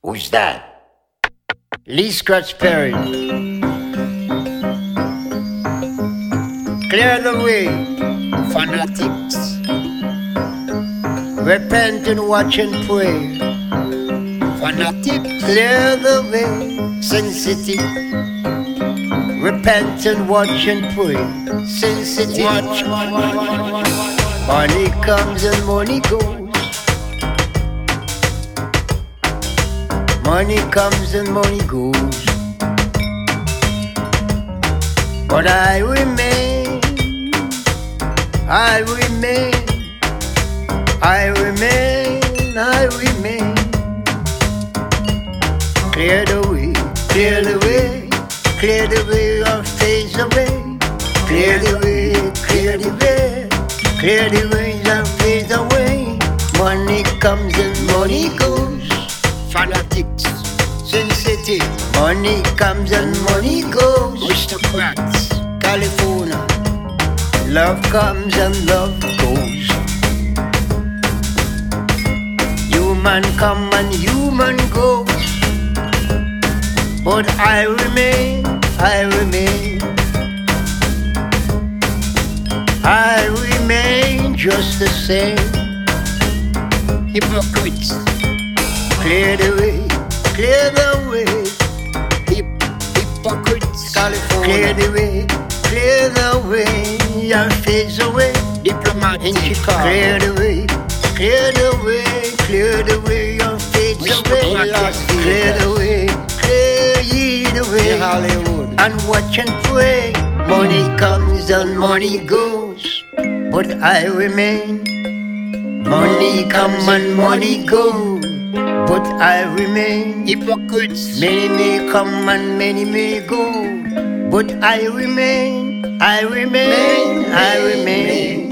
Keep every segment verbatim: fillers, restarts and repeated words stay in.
Who's that? Lee Scratch Perry. Clear the way, fanatics. Repent and watch and pray. Fanatics, clear the way, Sin City. Repent and watch and pray. Sin City. Watch. Money comes and money goes. Money comes and money goes. But I remain, I remain, I remain, I remain. Clear the way, clear the way, clear the way or fades away. Clear the way, clear the way, clear the way or fades away. Money comes and money goes. Fanatics, Sin City. Money comes and money goes. Aristocrats, California. Love comes and love goes. Human come and human goes. But I remain, I remain, I remain just the same. Hypocrites, clear the way, clear the way. Hip, hypocrites, California. Clear the way, clear the way. Your face away. Diplomat in Chicago. Clear the way, clear the way, clear the way. Your face away. Clear the way, clear ye the way. Hollywood. And watch and pray. Money comes and money goes, but I remain. Money come and money go, but I remain. Hypocrites. Many may come and many may go, but I remain. I remain. I remain.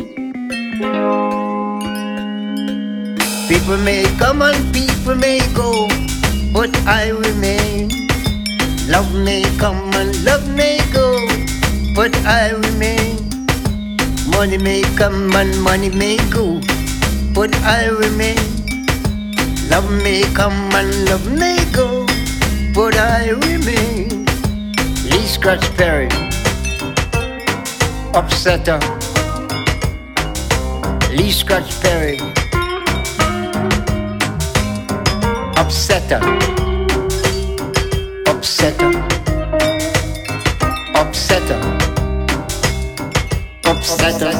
People may come and people may go, but I remain. Love may come and love may go, but I remain. Money may come and money may go, but I remain. Love may come and love may go, but I remain. Lee Scratch Perry, Upsetter. Lee Scratch Perry, Upsetter. Upsetter. Upsetter. Upsetter.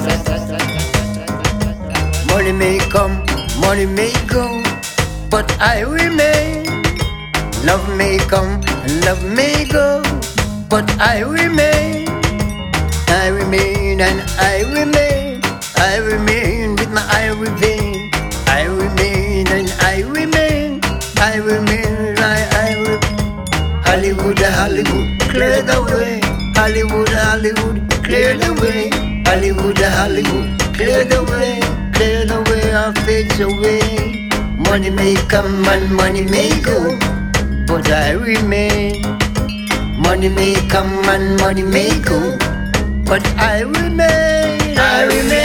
Money may come, money may go, but I remain. Love may come, love may go, but I remain. I remain and I remain. I remain with my ivory vein. I remain and I remain. I remain with my ivory. Hollywood, Hollywood, clear the way. Hollywood, Hollywood, clear the way. Hollywood, Hollywood, clear the way. Clear the way or fades away. Money may come and money may go, but I remain. Money may come and money may go, but I remain. I remain.